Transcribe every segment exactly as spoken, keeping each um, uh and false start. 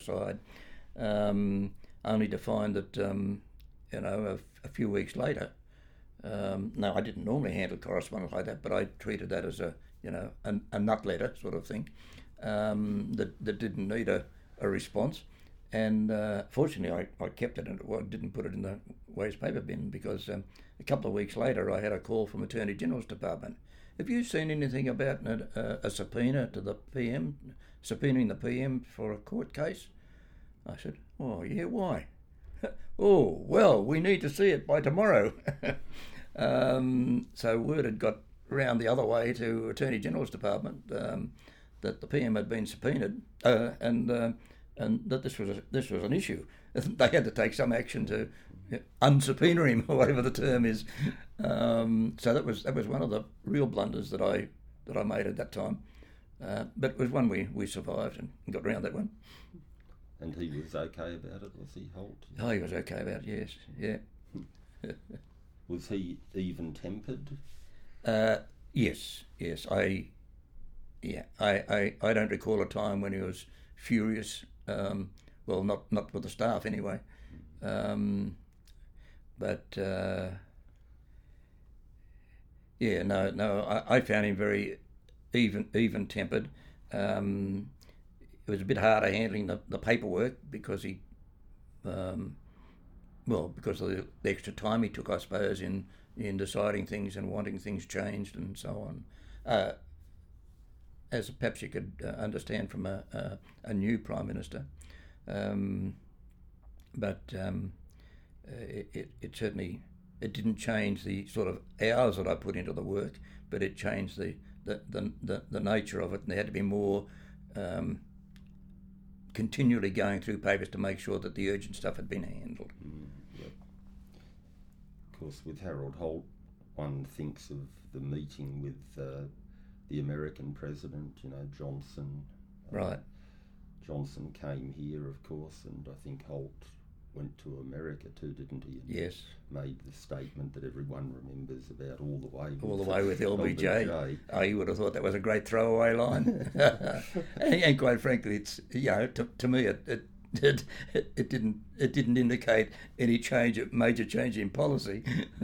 aside, um, only to find that, um, you know, a, a few weeks later, um, no, I didn't normally handle correspondence like that, but I treated that as a, you know, a, a nut letter sort of thing, um, that, that didn't need a, a response. And uh, fortunately, I, I kept it and I didn't put it in the waste paper bin, because um, a couple of weeks later I had a call from Attorney General's Department. Have you seen anything about a, a subpoena to the P M, subpoenaing the P M for a court case? I said, oh yeah, why? Oh, well, we need to see it by tomorrow. um, so word had got round the other way to Attorney General's Department um, that the P M had been subpoenaed uh, and uh, and that this was a, this was an issue. They had to take some action to unsubpoena him, or whatever the term is. Um, so that was that was one of the real blunders that I that I made at that time. Uh, but it was one we, we survived and got around that one. And he was okay about it, was he, Holt? Oh, he was okay about it, yes, yeah. Was he even-tempered? Uh, yes, yes. I, yeah, I, I, I don't recall a time when he was furious. Um, well, not not with the staff anyway. Um, but uh, yeah, no, no. I, I found him very even even tempered. Um, it was a bit harder handling the, the paperwork because he, um, well, because of the, the extra time he took, I suppose, in in deciding things and wanting things changed and so on. Uh, as perhaps you could uh, understand from a, a, a new Prime Minister. Um, but um, it, it, it certainly, it didn't change the sort of hours that I put into the work, but it changed the, the, the, the, the nature of it, and there had to be more um, continually going through papers to make sure that the urgent stuff had been handled. Mm, yep. Of course, with Harold Holt, one thinks of the meeting with uh, the American president, you know, Johnson. Right. Uh, Johnson came here, of course, and I think Holt went to America too, didn't he? And yes. Made the statement that everyone remembers about all the way with all the way with L B J. L B J. Oh, you would have thought that was a great throwaway line. and, and quite frankly, it's, you know, to, to me it, it it it didn't it didn't indicate any change, major change in policy,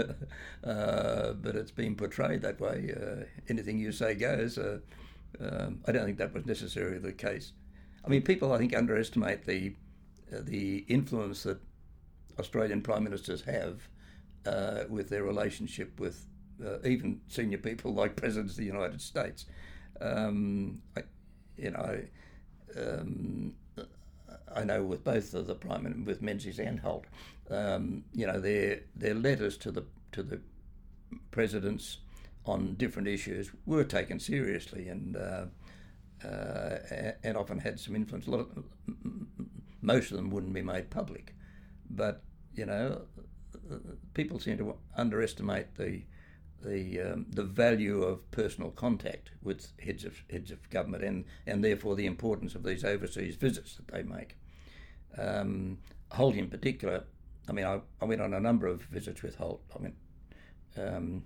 uh, but it's been portrayed that way. Uh, anything you say goes. Uh, um, I don't think that was necessarily the case. I mean, people I think underestimate the uh, the influence that Australian Prime Ministers have uh, with their relationship with uh, even senior people like Presidents of the United States. Um, I, you know, um, I know with both of the Prime Minister, with Menzies and Holt, um, you know, their their letters to the to the presidents on different issues were taken seriously and uh, uh, and often had some influence. A lot of, most of them wouldn't be made public, but you know, people seem to underestimate the the um, the value of personal contact with heads of heads of government, and, and therefore the importance of these overseas visits that they make. Um, Holt in particular, I mean, I, I went on a number of visits with Holt. I went um,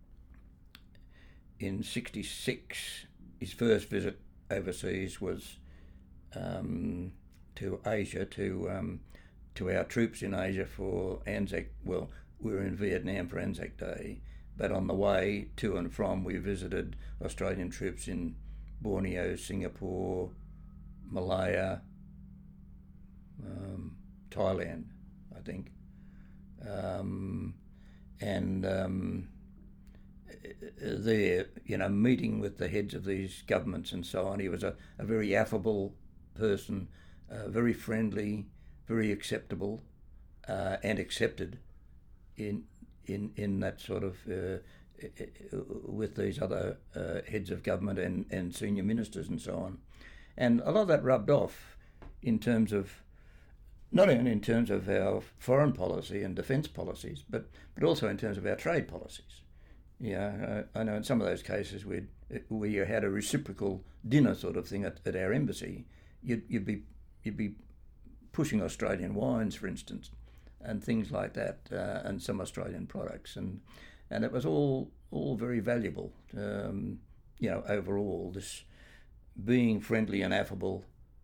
in sixty-six. His first visit overseas was um, to Asia, to um, to our troops in Asia for Anzac. Well, we were in Vietnam for Anzac Day. But on the way to and from, we visited Australian troops in Borneo, Singapore, Malaya, um, Thailand, I think. Um, and um, there, you know, meeting with the heads of these governments and so on, he was a, a very affable person, uh, very friendly, very acceptable, uh, and accepted in in in that sort of uh, with these other uh, heads of government and, and senior ministers and so on. And a lot of that rubbed off in terms of, not only in terms of our foreign policy and defence policies, but, but also in terms of our trade policies. Yeah, I, I know in some of those cases we'd, where you had a reciprocal dinner sort of thing at, at our embassy, you'd, you'd be you'd be pushing Australian wines, for instance, and things like that, uh, and some Australian products, and and it was all all very valuable. Um, you know, overall, this being friendly and affable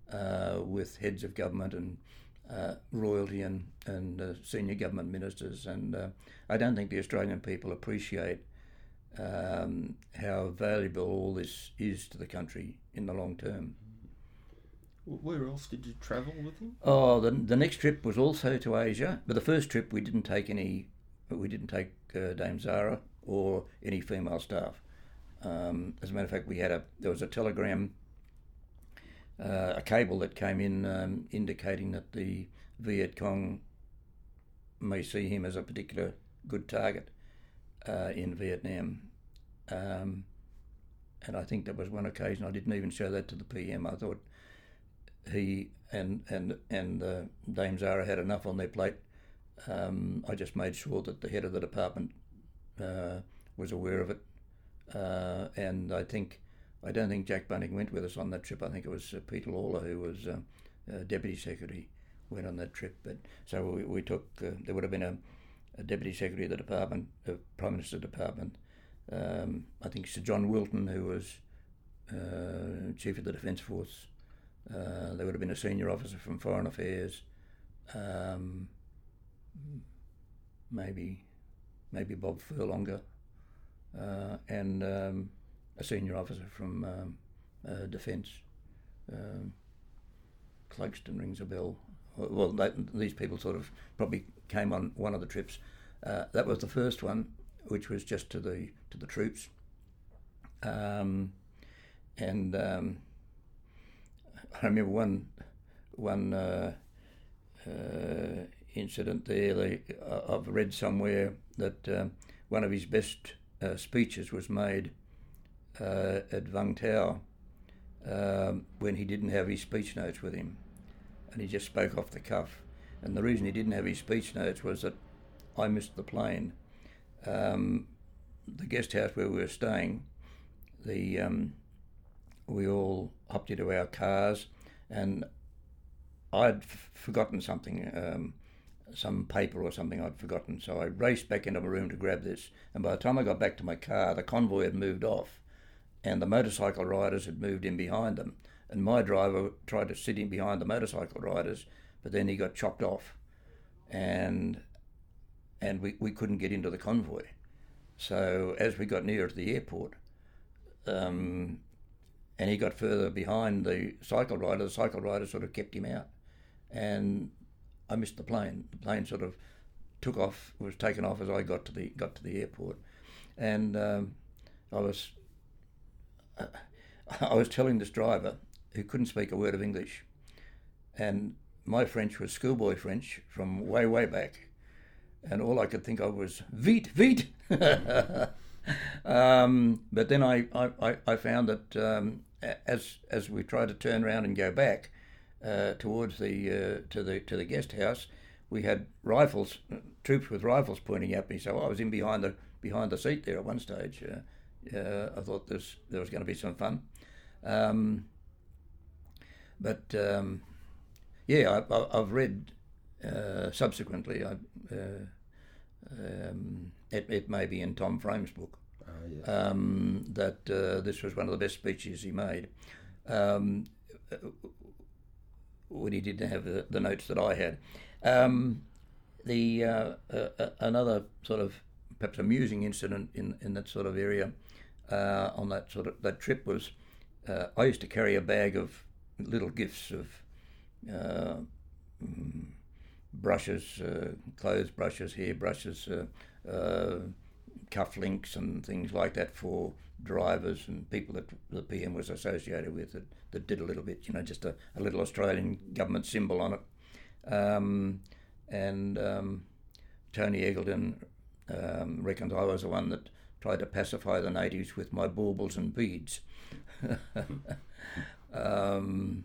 uh, with heads of government and uh, royalty and, and uh, senior government ministers. And uh, I don't think the Australian people appreciate um, how valuable all this is to the country in the long term. Where else did you travel with him? Oh, the the next trip was also to Asia, but the first trip we didn't take any, we didn't take uh, Dame Zara or any female staff. Um, as a matter of fact, we had a there was a telegram, uh, a cable that came in um, indicating that the Viet Cong may see him as a particular good target uh, in Vietnam. Um, and I think there was one occasion I didn't even show that to the P M. I thought he and and and uh, Dame Zara had enough on their plate. Um, I just made sure that the head of the department uh, was aware of it, uh, and I think I don't think Jack Bunting went with us on that trip. I think it was uh, Peter Lawler, who was uh, uh, deputy secretary, went on that trip. But so we, we took uh, there would have been a, a deputy secretary of the department, a prime minister department. Um, I think Sir John Wilton, who was uh, chief of the Defence Force. Uh, there would have been a senior officer from Foreign Affairs, um, maybe maybe Bob Furlonger, uh, and um, a senior officer from um, uh, Defence. Um, Clugston rings a bell. Well, that, these people sort of probably came on one of the trips. Uh, that was the first one, which was just to the to the troops, um, and. Um, I remember one one uh, uh, incident there. They, uh, I've read somewhere that uh, one of his best uh, speeches was made uh, at Vung Tau um, when he didn't have his speech notes with him, and he just spoke off the cuff. And the reason he didn't have his speech notes was that I missed the plane. Um, the guest house where we were staying, the um, we all hopped into our cars, and I'd f- forgotten something, um, some paper or something I'd forgotten. So I raced back into my room to grab this, and by the time I got back to my car, the convoy had moved off, and the motorcycle riders had moved in behind them. And my driver tried to sit in behind the motorcycle riders, but then he got chopped off, and and we, we couldn't get into the convoy. So as we got nearer to the airport, um, and he got further behind the cycle rider, the cycle rider sort of kept him out. And I missed the plane. The plane sort of took off, was taken off as I got to the got to the airport. And um, I was uh, I was telling this driver, who couldn't speak a word of English, and my French was schoolboy French from way, way back, and all I could think of was, vite, vite! um, but then I, I, I found that um, as as we tried to turn around and go back uh, towards the uh, to the to the guest house, we had rifles, troops with rifles pointing at me. So I was in behind the behind the seat there at one stage. Uh, uh, I thought this there was going to be some fun, um, but um, yeah, I, I, I've read uh, subsequently. I, uh, um, it, it may be in Tom Frame's book. Uh, yes. Um, that uh, this was one of the best speeches he made, um, when he didn't have the, the notes that I had. Um, the uh, uh, another sort of perhaps amusing incident in, in that sort of area uh, on that sort of that trip was uh, I used to carry a bag of little gifts of uh, brushes, uh, clothes brushes, hair brushes, uh, uh, cufflinks and things like that for drivers and people that the P M was associated with that, that did a little bit, you know, just a, a little Australian government symbol on it. Um, and um, Tony Eggleton um, reckons I was the one that tried to pacify the natives with my baubles and beads. um,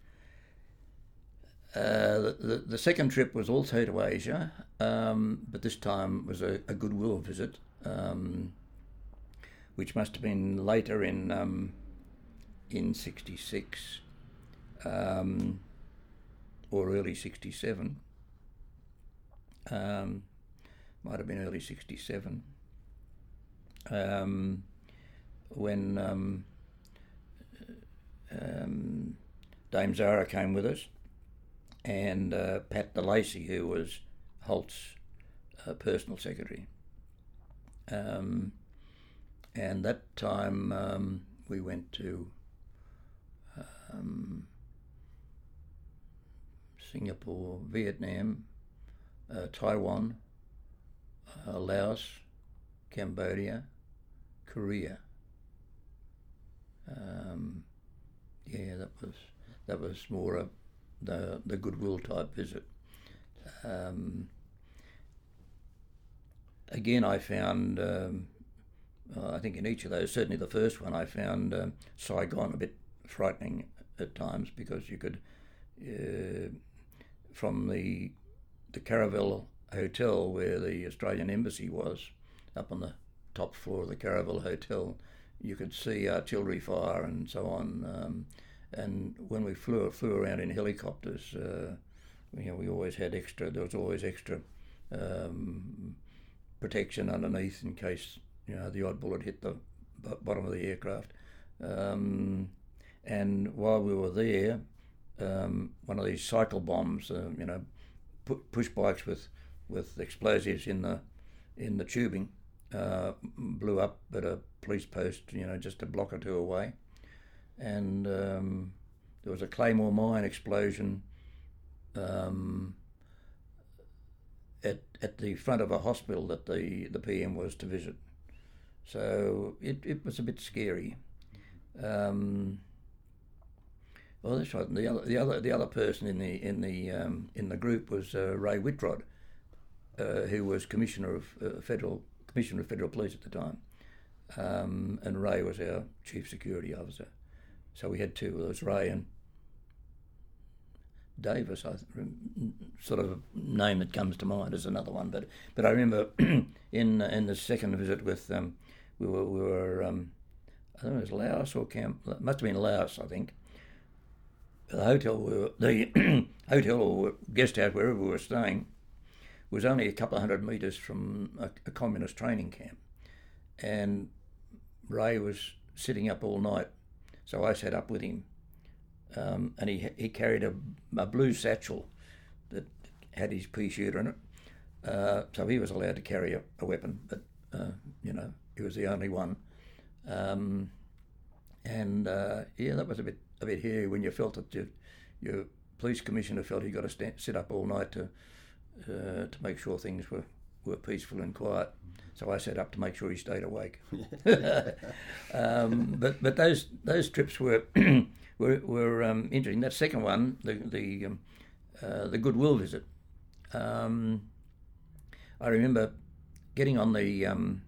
Uh, the, the, the second trip was also to Asia, um, but this time was a, a goodwill visit, um, which must have been later in um, in sixty-six um, or early sixty-seven. Um, might have been early sixty-seven, um, when um, um, Dame Zara came with us, and uh, Pat DeLacy, who was Holt's uh, personal secretary. Um, and that time um, we went to um, Singapore, Vietnam, uh, Taiwan, uh, Laos, Cambodia, Korea. Um, yeah, that was that was more a the the goodwill type visit. Um, again, I found um, uh, I think in each of those, certainly the first one, I found um, Saigon a bit frightening at times, because you could uh, from the the Caravel Hotel where the Australian Embassy was, up on the top floor of the Caravel Hotel, you could see artillery fire and so on. Um, and when we flew flew around in helicopters, uh, you know, we always had extra. There was always extra um, protection underneath in case, you know, the odd bullet hit the b- bottom of the aircraft. Um, and while we were there, um, one of these cycle bombs, uh, you know, pu- push bikes with with explosives in the in the tubing, uh, blew up at a police post, you know, just a block or two away. And um, there was a Claymore mine explosion um, at at the front of a hospital that the, the P M was to visit. So it, it was a bit scary. Um, well, that's right. The other the other the other person in the in the um, in the group was uh, Ray Whitrod, uh, who was Commissioner of uh, Federal Commissioner of Federal Police at the time, um, and Ray was our Chief Security Officer. So we had two. There was Ray and Davis, I th- sort of name that comes to mind as another one. But but I remember in in the second visit with um, we were we were um, I don't know if it was Laos or Camp. It must have been Laos, I think. The hotel we were, the hotel or guest house wherever we were staying was only a couple of hundred metres from a, a communist training camp, and Ray was sitting up all night. So I sat up with him, um, and he he carried a, a blue satchel that had his pea shooter in it. Uh, so he was allowed to carry a, a weapon, but uh, you know, he was the only one. Um, and uh, yeah, that was a bit a bit hairy when you felt that your, your police commissioner felt he got to stand, sit up all night to uh, to make sure things were, were peaceful and quiet. So I sat up to make sure he stayed awake. um, but but those those trips were were, were um, interesting. That second one, the the um, uh, the goodwill visit, um, I remember getting on the um,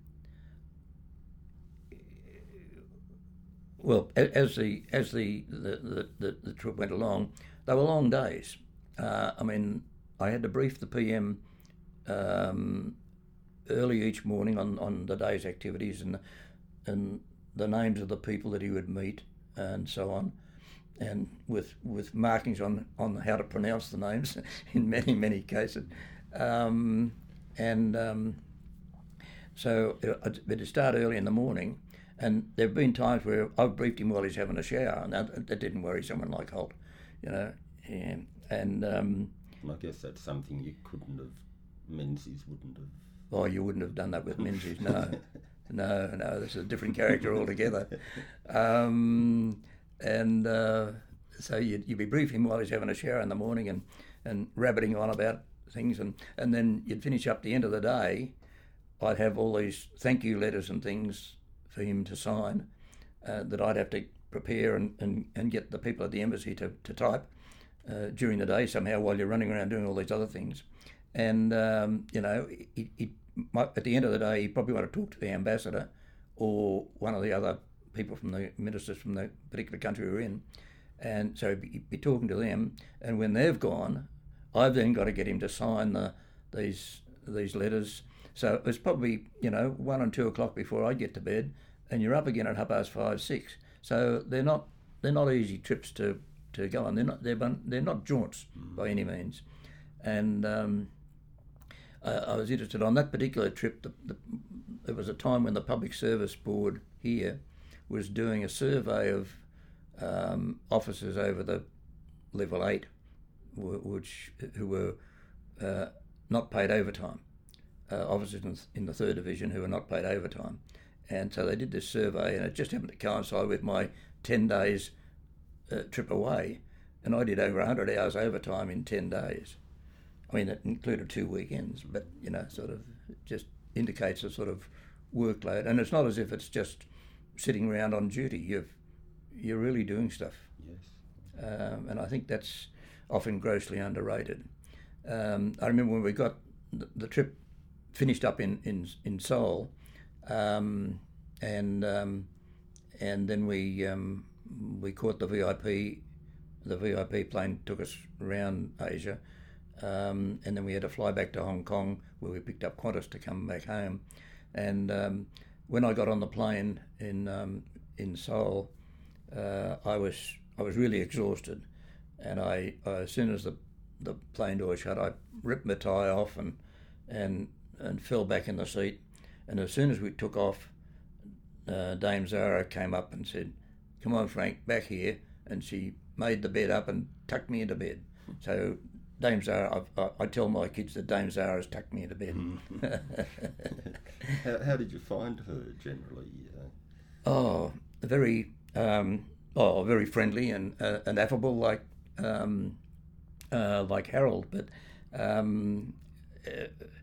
well as the as the the, the, the trip went along, they were long days. Uh, I mean, I had to brief the P M. Um, early each morning on, on the day's activities and and the names of the people that he would meet and so on, and with with markings on, on how to pronounce the names in many, many cases. Um, and um, so it, it start early in the morning, and there have been times where I've briefed him while he's having a shower, and that, that didn't worry someone like Holt, you know. And, and um, I guess that's something you couldn't have, Menzies wouldn't have. Oh, you wouldn't have done that with Menzies, no. no, no, this is a different character altogether. Um, and uh, so you'd, you'd be briefing him while he's having a shower in the morning and, and rabbiting on about things, and, and then you'd finish up the end of the day. I'd have all these thank you letters and things for him to sign uh, that I'd have to prepare and, and, and get the people at the embassy to, to type uh, during the day somehow while you're running around doing all these other things. And, um, you know, he, he might, at the end of the day, he probably want to talk to the ambassador or one of the other people from the ministers from the particular country we're in. And so he'd be talking to them. And when they've gone, I've then got to get him to sign the these these letters. So it was probably, you know, one and two o'clock before I get to bed, and you're up again at half past five, six. So they're not they're not easy trips to, to go on. They're not they're they're not jaunts by any means. And um, I was interested on that particular trip. The, the, there was a time when the Public Service Board here was doing a survey of um, officers over the level eight, which who were uh, not paid overtime, uh, officers in, in the third division who were not paid overtime. And so they did this survey, and it just happened to coincide with my ten days uh, trip away, and I did over one hundred hours overtime in ten days. I mean, it included two weekends, but, you know, sort of just indicates a sort of workload. And it's not as if it's just sitting around on duty. You've, you're really doing stuff. Yes. Um, and I think that's often grossly underrated. Um, I remember when we got the, the trip finished up in, in, in Seoul, um, and um, and then we um, we caught the V I P. The V I P plane took us around Asia, um, and then we had to fly back to Hong Kong, where we picked up Qantas to come back home. And um, when I got on the plane in um, in Seoul, uh, I was I was really exhausted, and I, I as soon as the the plane door shut, I ripped my tie off and and and fell back in the seat. And as soon as we took off, uh, Dame Zara came up and said, "Come on, Frank, back here," and she made the bed up and tucked me into bed. So Dame Zara, I, I, I tell my kids that Dame Zara's tucked me into bed. how, how did you find her generally? Uh... Oh, very, um, oh, very friendly and uh, and affable, like um, uh, like Harold. But um, uh,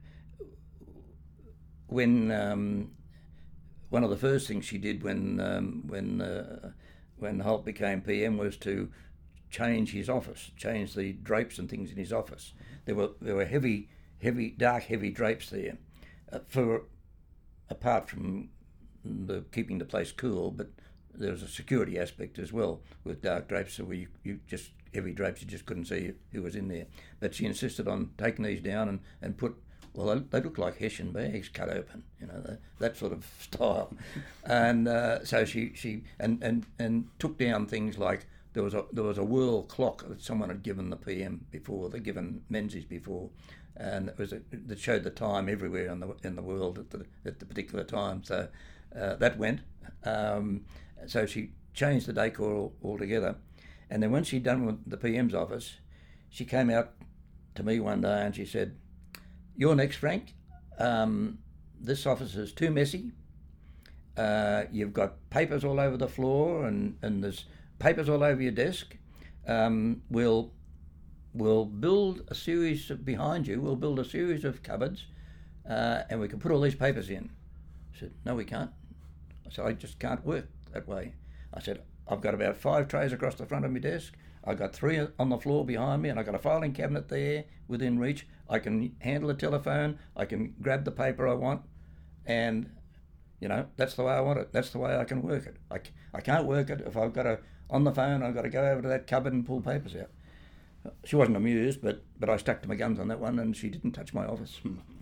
when um, one of the first things she did when um, when uh, when Holt became P M was to change his office, change the drapes and things in his office. There were there were heavy, heavy, dark, heavy drapes there, uh, for apart from the keeping the place cool, but there was a security aspect as well with dark drapes. So we you just heavy drapes, you just couldn't see who was in there. But she insisted on taking these down and, and put. Well, they, they look like Hessian bags cut open, you know, the, that sort of style. And uh, so she, she and, and, and took down things like there was a there was a world clock that someone had given the P M before, they'd given Menzies before, and it was a, that showed the time everywhere in the in the world at the at the particular time. So uh, that went. Um, so she changed the decor altogether, and then when she'd done with the P M's office, she came out to me one day and she said, "You're next, Frank. Um, this office is too messy. Uh, you've got papers all over the floor, and, and there's papers all over your desk. Um, we'll we'll build a series of, behind you. We'll build a series of cupboards, uh, and we can put all these papers in." I said, "No, we can't." I said, "I just can't work that way." I said, "I've got about five trays across the front of my desk. I've got three on the floor behind me, and I've got a filing cabinet there within reach. I can handle a telephone. I can grab the paper I want, and, you know, that's the way I want it. That's the way I can work it. I, I can't work it if I've got to, on the phone, I've got to go over to that cupboard and pull papers out." She wasn't amused, but, but I stuck to my guns on that one, and she didn't touch my office.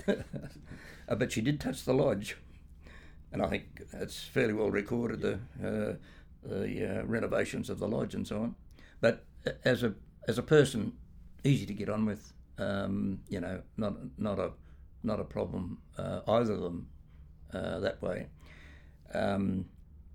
uh, but she did touch the lodge, and I think it's fairly well recorded, the, uh, the uh, renovations of the lodge and so on. But as a as a person, easy to get on with. Um, you know, not not a not a problem, uh, either of them, uh, that way. Um,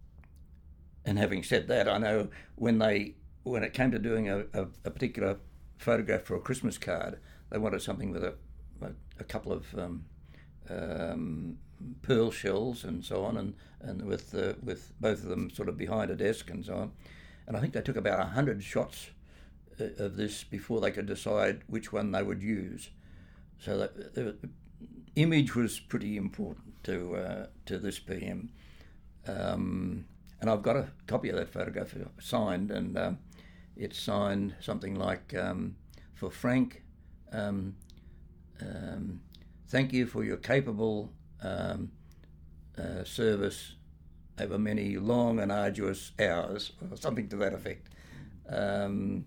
and having said that, I know when they when it came to doing a, a, a particular photograph for a Christmas card, they wanted something with a a, a couple of um, um, pearl shells and so on, and and with uh, with both of them sort of behind a desk and so on. And I think they took about a hundred shots of this before they could decide which one they would use. So that the image was pretty important to uh, to this P M. Um, and I've got a copy of that photograph signed, and um, it's signed something like, um, "For Frank, um, um, thank you for your capable um, uh, service over many long and arduous hours," or something to that effect. Um,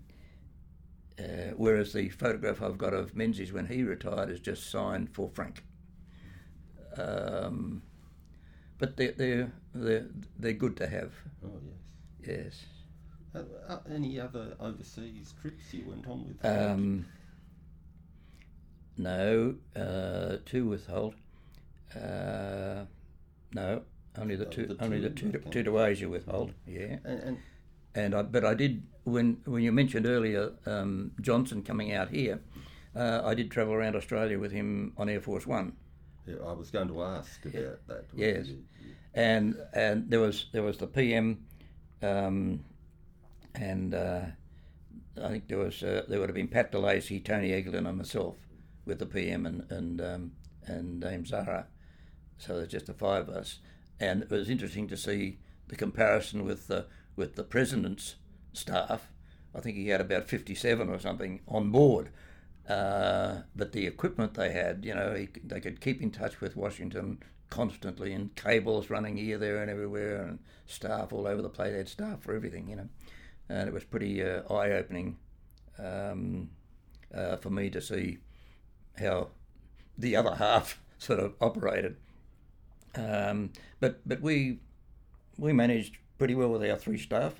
uh, whereas the photograph I've got of Menzies when he retired is just signed "For Frank." Um, but they're, they're, they're, they're good to have. Oh, yes. Yes. Uh, uh, any other overseas trips you went on with? Um, no, uh, two with Holt. Uh, no. Only the two, the only two, the two, okay. two to Asia with Holt, yeah. And, and and I, but I did when when you mentioned earlier um, Johnson coming out here. Uh, I did travel around Australia with him on Air Force One. Yeah, I was going to ask about yeah. that. Yes, you, you... and and there was there was the P M, um, and uh, I think there was uh, there would have been Pat DeLacy, Tony Eglin, and myself with the P M and and um, and Dame Zara. So there's just the five of us, and it was interesting to see the comparison with the with the president's staff. I think he had about fifty-seven or something on board. Uh, but the equipment they had, you know, he, they could keep in touch with Washington constantly, and cables running here, there, and everywhere, and staff all over the place. They had staff for everything, you know, and it was pretty uh, eye-opening um, uh, for me to see how the other half sort of operated. Um, but but we we managed pretty well with our three staff,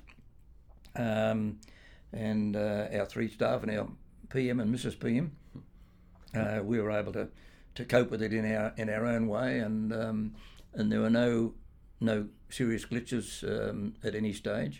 um, and uh, our three staff and our P M and Missus P M. Uh, we were able to, to cope with it in our in our own way, and um, and there were no no serious glitches um, at any stage.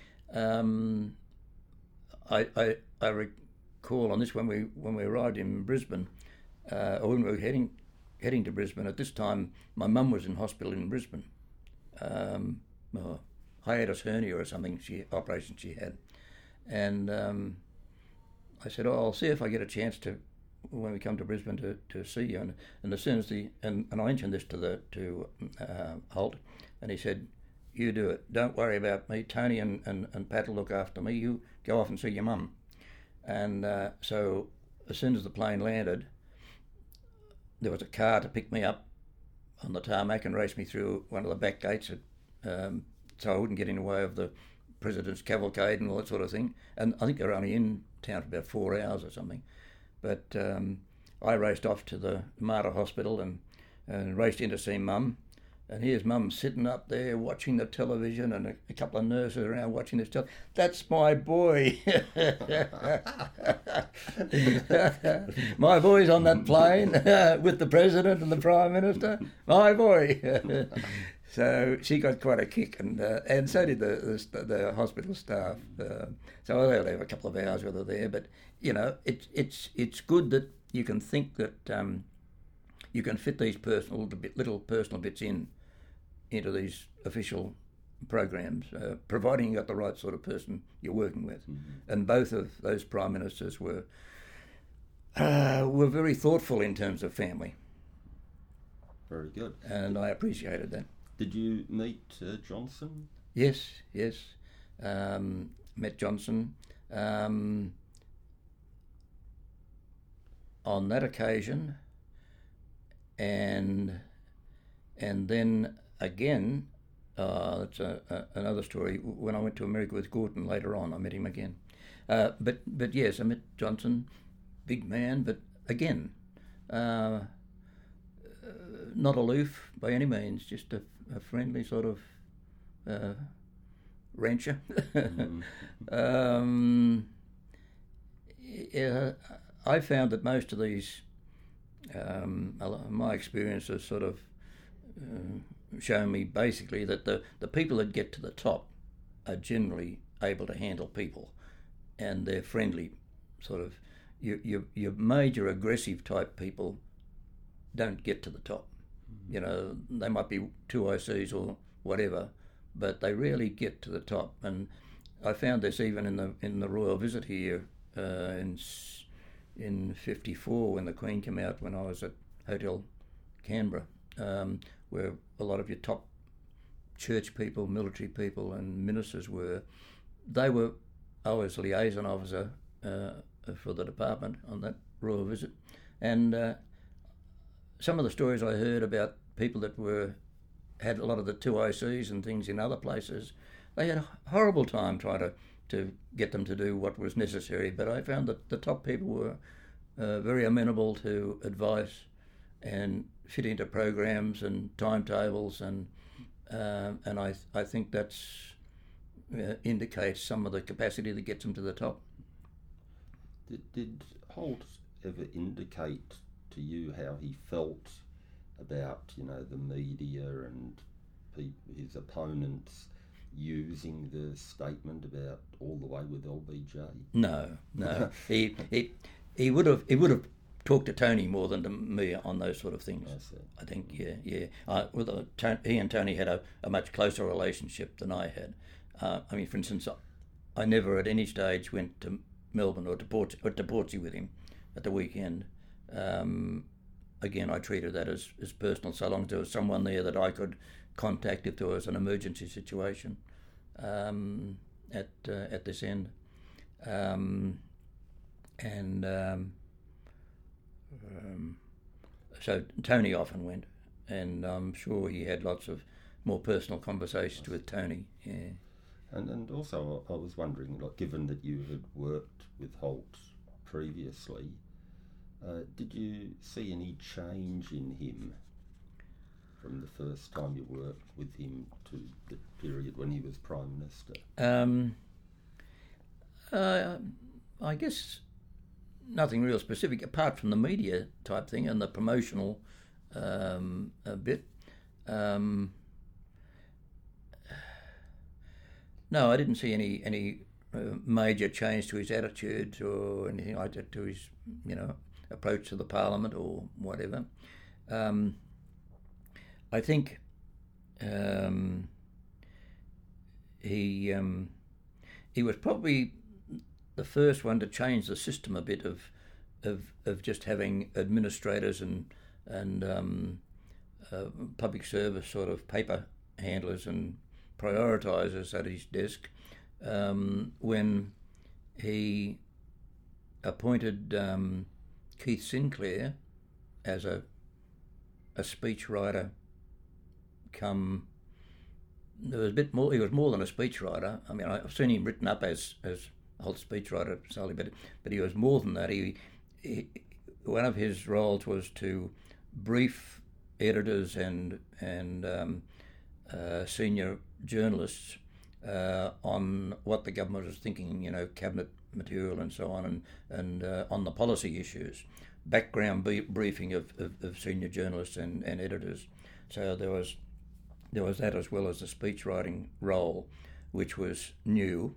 Um, I, I I recall on this when we when we arrived in Brisbane, uh, or when we were heading heading to Brisbane. At this time, my mum was in hospital in Brisbane, um, or hiatus hernia or something she operation she had, and. Um, I said, "Oh, I'll see if I get a chance to, when we come to Brisbane, to, to see you." And, and as soon as the and, and I mentioned this to the to uh, Holt, and he said, "You do it. Don't worry about me. Tony and, and, and Pat will look after me. You go off and see your mum." And uh, so as soon as the plane landed, there was a car to pick me up on the tarmac and race me through one of the back gates, at, um, so I wouldn't get in the way of the President's cavalcade and all that sort of thing. And I think they were only in town for about four hours or something. But um, I raced off to the Mater Hospital and, and raced in to see Mum. And here's Mum sitting up there watching the television, and a, a couple of nurses around watching this television. "That's my boy." My boy's on that plane with the President and the Prime Minister. My boy. So she got quite a kick, and uh, and so did the the, the hospital staff. Uh, so I only have a couple of hours with her there, but you know, it's it's it's good that you can think that um, you can fit these personal little personal bits in into these official programs, uh, providing you got the right sort of person you're working with. Mm-hmm. And both of those prime ministers were uh, were very thoughtful in terms of family. Very good. And I appreciated that. Did you meet uh, Johnson? Yes, yes. Um, met Johnson. Um, on that occasion, and and then again, uh, that's a, a, another story. When I went to America with Gorton later on, I met him again. Uh, but but yes, I met Johnson, big man, but again, uh, not aloof by any means, just a, a friendly sort of uh, rancher. Mm. um, yeah, I found that most of these, um, my experience has sort of uh, shown me basically that the, the people that get to the top are generally able to handle people, and they're friendly, sort of. Your, your, your major aggressive type people don't get to the top. Mm. You know, they might be two I Cs or whatever, but they rarely get to the top. And I found this even in the in the royal visit here uh, in in fifty-four when the Queen came out, when I was at Hotel Canberra, um, where a lot of your top church people, military people and ministers were. They were, I was liaison officer uh, for the department on that royal visit. And uh, some of the stories I heard about people that were had a lot of the two I Cs and things in other places, they had a horrible time trying to, to get them to do what was necessary. But I found that the top people were uh, very amenable to advice and fit into programs and timetables, and uh, and I I think that's uh, indicates some of the capacity that gets them to the top. Did, did Holt ever indicate to you how he felt about, you know, the media and pe- his opponents using the statement about all the way with L B J? No, no. he he he would have he would have talked to Tony more than to me on those sort of things. I see. I think, yeah, yeah. Uh, well, uh, Tony, he and Tony had a, a much closer relationship than I had. Uh, I mean, for instance, I, I never at any stage went to Melbourne or to Port or to Portsea with him at the weekend. Um, again, I treated that as, as personal, so long as there was someone there that I could contact if there was an emergency situation um, at uh, at this end. Um, and um, um, so Tony often went, and I'm sure he had lots of more personal conversations with Tony. Yeah. And and also I was wondering, like, given that you had worked with Holt previously, uh, did you see any change in him from the first time you worked with him to the period when he was Prime Minister? Um, uh, I guess nothing real specific, apart from the media type thing and the promotional um, a bit. Um, no, I didn't see any any uh, major change to his attitude or anything like that, to his, you know, approach to the Parliament or whatever. Um, I think um, he um, he was probably the first one to change the system a bit of of of just having administrators and and um, uh, public service sort of paper handlers and prioritisers at his desk, um, when he appointed um, Keith Sinclair as a a speechwriter. Come, there was a bit more. He was more than a speechwriter. I mean, I've seen him written up as as Holt speechwriter solely, but but he was more than that. He, he one of his roles was to brief editors and and um, uh, senior journalists uh, on what the government was thinking, you know, cabinet material and so on, and and uh, on the policy issues, background b- briefing of, of, of senior journalists and, and editors. So there was there was that, as well as the speechwriting role, which was new.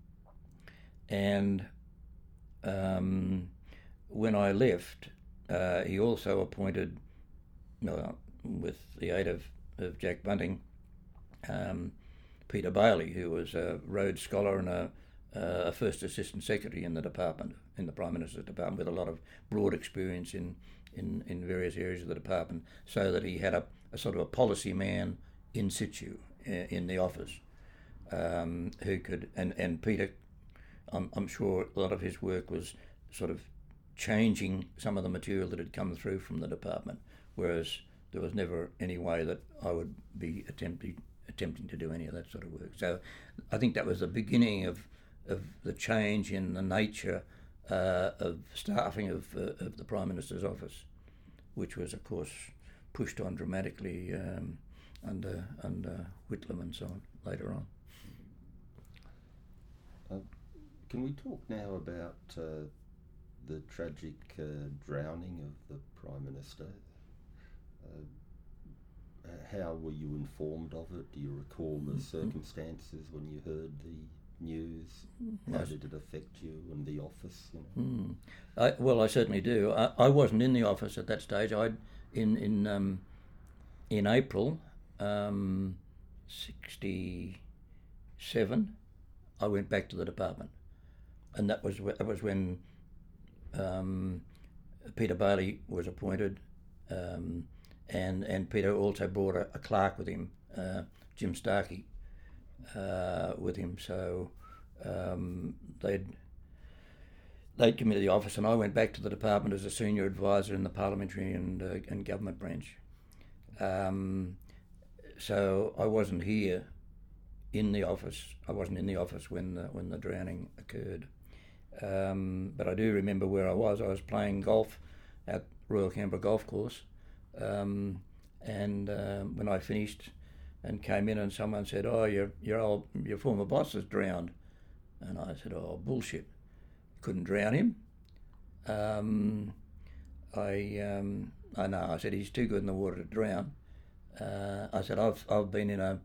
And um, when I left, uh, he also appointed, uh, with the aid of, of Jack Bunting, um, Peter Bailey, who was a Rhodes Scholar and a, a First Assistant Secretary in the department, in the Prime Minister's department, with a lot of broad experience in, in, in various areas of the department, so that he had a, a sort of a policy man in situ in, in the office, um, who could, and, and Peter, I'm, I'm sure a lot of his work was sort of changing some of the material that had come through from the department, whereas there was never any way that I would be attempting attempting to do any of that sort of work. So I think that was the beginning of of the change in the nature uh, of staffing of uh, of the Prime Minister's office, which was, of course, pushed on dramatically um, under under Whitlam and so on later on. Uh, can we talk now about uh, the tragic uh, drowning of the Prime Minister? Uh, how were you informed of it? Do you recall the circumstances when you heard the news? How Yes. did it affect you and the office? You know? Mm. I, well, I certainly do. I, I wasn't in the office at that stage. I in in um, in April um, sixty-seven, I went back to the department, and that was wh- that was when um, Peter Bailey was appointed, um, and and Peter also brought a, a clerk with him, uh, Jim Starkey, uh, with him. So um, they'd. They'd come into the office, and I went back to the department as a senior advisor in the parliamentary and uh, and government branch. Um, so I wasn't here in the office. I wasn't in the office when the, when the drowning occurred. Um, but I do remember where I was. I was playing golf at Royal Canberra Golf Course, um, and um, when I finished and came in, and someone said, "Oh, your your old your former boss has drowned," and I said, "Oh, bullshit." Couldn't drown him. Um, I um, I know. I said he's too good in the water to drown. Uh, I said I've I've been in a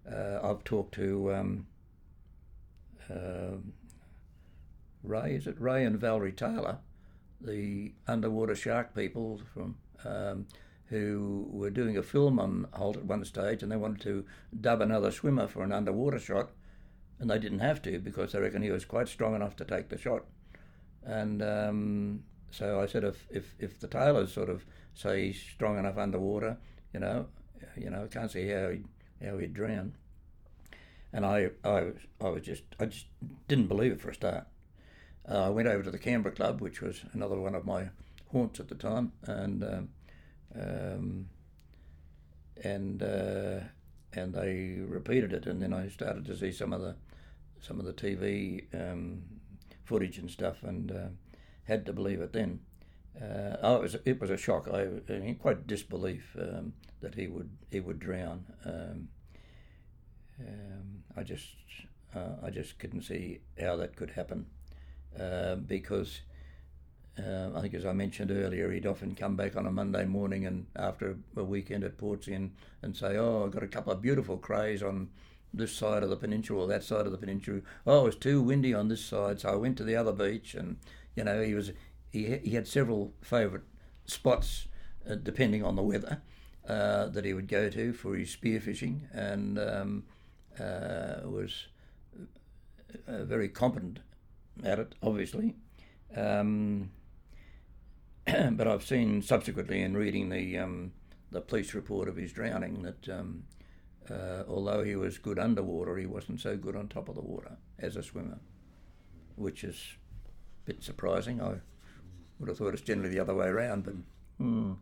uh, I've talked to um, uh, Ray, is it Ray and Valerie Taylor, the underwater shark people from um, who were doing a film on Holt at one stage, and they wanted to dub another swimmer for an underwater shot, and they didn't have to because they reckon he was quite strong enough to take the shot. And um, so I said, if, if if the Taylors sort of say he's strong enough underwater, you know, you know, I can't see how he how he'd drown. And I I I was just I just didn't believe it for a start. Uh, I went over to the Canberra Club, which was another one of my haunts at the time, and um, um, and uh, and they repeated it, and then I started to see some of the some of the T V um, footage and stuff, and uh, had to believe it then. Uh, oh, it was it was a shock. I, I mean, quite disbelief um, that he would he would drown. Um, um, I just uh, I just couldn't see how that could happen. Uh, because uh, I think, as I mentioned earlier, he'd often come back on a Monday morning and after a weekend at Portsea and say, "Oh, I've got a couple of beautiful crays on this side of the peninsula or that side of the peninsula. Oh, it was too windy on this side, so I went to the other beach." And you know, he was he he had several favourite spots uh, depending on the weather uh, that he would go to for his spearfishing, and um, uh, was uh, very competent at it, obviously. Um, but I've seen subsequently in reading the um, the police report of his drowning that um, uh, although he was good underwater, he wasn't so good on top of the water as a swimmer, which is a bit surprising. I would have thought it's generally the other way around, but... Hmm.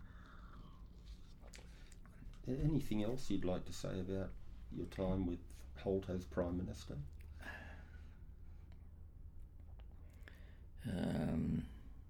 Anything else you'd like to say about your time with Holt as Prime Minister? Um,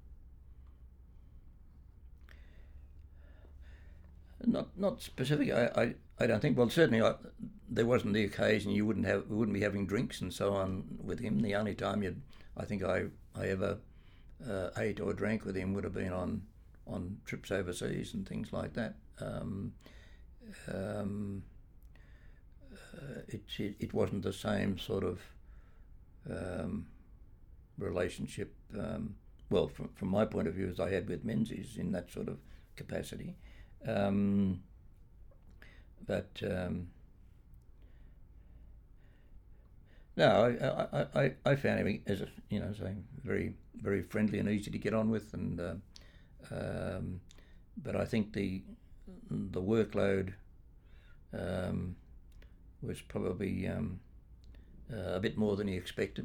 not not specific. I, I, I don't think. Well, certainly I, there wasn't the occasion. You wouldn't have we wouldn't be having drinks and so on with him. The only time you'd I think I I ever uh, ate or drank with him would have been on on trips overseas and things like that. Um, um, uh, it, it it wasn't the same sort of um, relationship, um, well, from, from my point of view, as I had with Menzies in that sort of capacity. Um, but um, no, I, I, I, I found him as a, you know, so very very friendly and easy to get on with, and uh, um, but I think the the workload um, was probably um, uh, a bit more than he expected.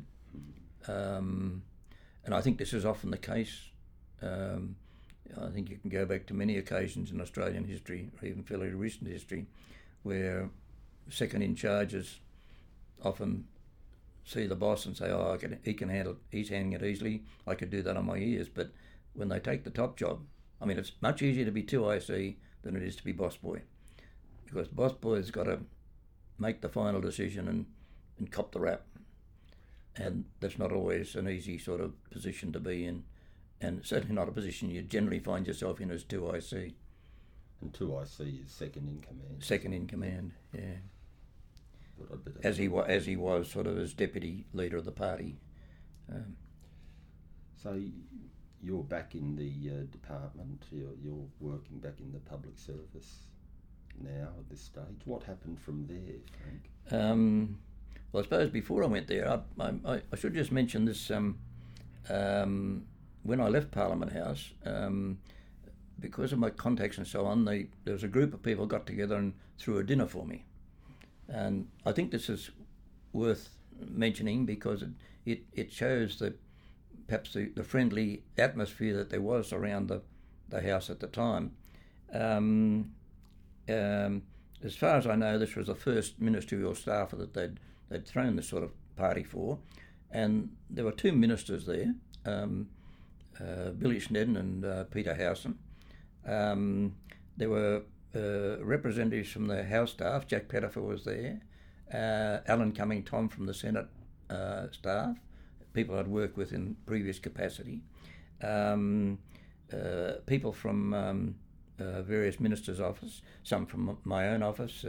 Um, and I think this is often the case. Um, I think you can go back to many occasions in Australian history, or even fairly recent history, where second in charges often see the boss and say, "Oh, I can, he can handle it. He's handling it easily. I could do that on my ears." But when they take the top job, I mean, it's much easier to be two I C than it is to be boss boy, because the boss boy's got to make the final decision and, and cop the rap. And that's not always an easy sort of position to be in, and certainly not a position you generally find yourself in as two I C. And two I C is second in command. Second in command, yeah. But I bet As he was, as he was sort of as deputy leader of the party. Um, so you're back in the uh, department. You're, you're working back in the public service now at this stage. What happened from there, Frank? Um, Well, I suppose before I went there, I, I, I should just mention this. Um, um, when I left Parliament House, um, because of my contacts and so on, they, there was a group of people got together and threw a dinner for me. And I think this is worth mentioning because it, it, it shows that perhaps the, the friendly atmosphere that there was around the, the House at the time. Um, um, as far as I know, this was the first ministerial staffer that they'd they'd thrown this sort of party for, and there were two ministers there, um, uh, Billy Snedden and uh, Peter Howson. Um, there were uh, representatives from the House staff. Jack Pettifer was there, uh, Alan Cumming-Tom from the Senate uh, staff, people I'd worked with in previous capacity, um, uh, people from um, uh, various ministers' office, some from my own office, uh,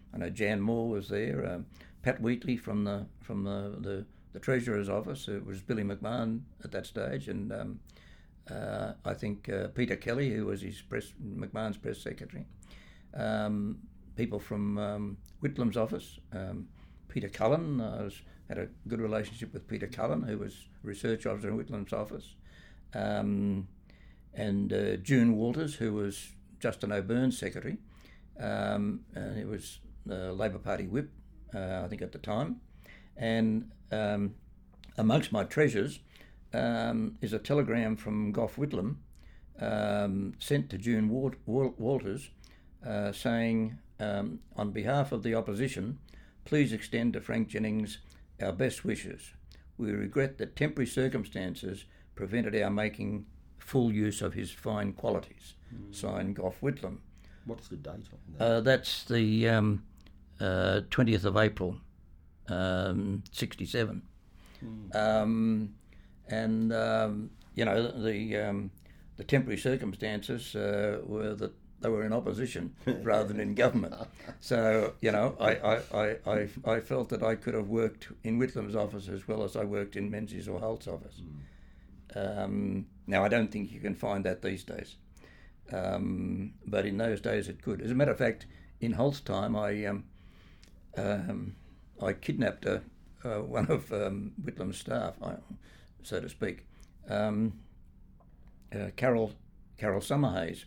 I know Jan Moore was there. Um, Pat Wheatley from the from the, the, the Treasurer's office. It was Billy McMahon at that stage, and um, uh, I think uh, Peter Kelly, who was his press McMahon's press secretary. Um, people from um, Whitlam's office. Um, Peter Cullen. I was, had a good relationship with Peter Cullen, who was research officer in Whitlam's office. Um, and uh, June Walters, who was Justin O'Byrne's secretary. Um, and he was the Labor Party whip, uh, I think, at the time. And um, amongst my treasures um, is a telegram from Gough Whitlam um, sent to June Wal- Wal- Walters uh, saying, um, on behalf of the opposition, please extend to Frank Jennings our best wishes. We regret that temporary circumstances prevented our making full use of his fine qualities. Mm. Signed, Gough Whitlam. What's the date on that? Uh, that's the um, uh, twentieth of April, um, sixty-seven. Mm. Um, and, um, you know, the um, the temporary circumstances uh, were that they were in opposition rather than in government. So, you know, I, I, I, I, I felt that I could have worked in Whitlam's office as well as I worked in Menzies or Holt's office. Mm. Um, now, I don't think you can find that these days. Um, but in those days it could. As a matter of fact, in Holt's time, I um, um, I kidnapped a, uh, one of um, Whitlam's staff, so to speak, um, uh, Carol Carol Summerhays.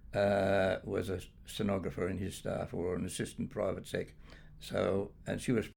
Uh, was a stenographer in his staff, or an assistant private sec. So, and she was